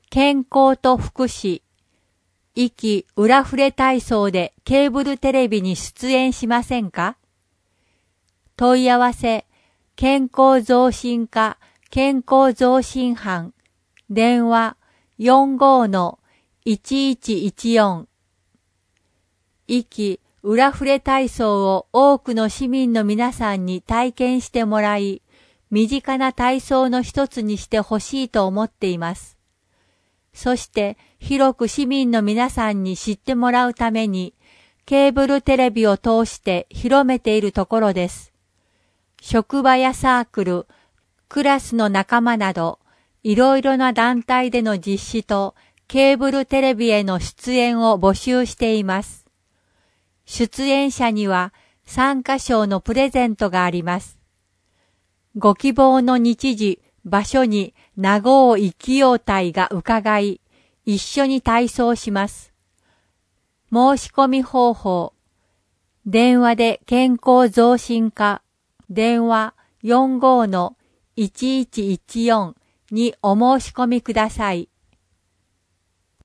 健康と福祉、意気裏触れ体操でケーブルテレビに出演しませんか？問い合わせ、健康増進課健康増進班、電話 45-1114。意気裏触れ体操を多くの市民の皆さんに体験してもらい、身近な体操の一つにしてほしいと思っています。そして広く市民の皆さんに知ってもらうために、ケーブルテレビを通して広めているところです。職場やサークル、クラスの仲間など、いろいろな団体での実施とケーブルテレビへの出演を募集しています。出演者には参加賞のプレゼントがあります。ご希望の日時、場所に名護生きよう隊が伺い、一緒に体操します。申し込み方法。電話で健康増進課、電話 45-1114 にお申し込みください。